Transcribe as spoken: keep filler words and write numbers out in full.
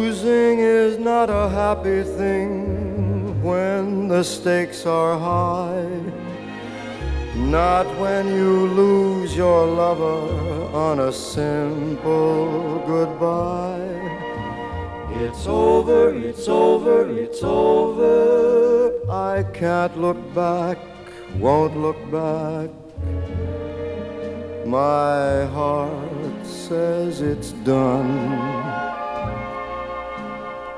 Losing is not a happy thing when the stakes are high. Not when you lose your lover on a simple goodbye. It's over, it's over, it's over. I can't look back, won't look back. My heart says it's done.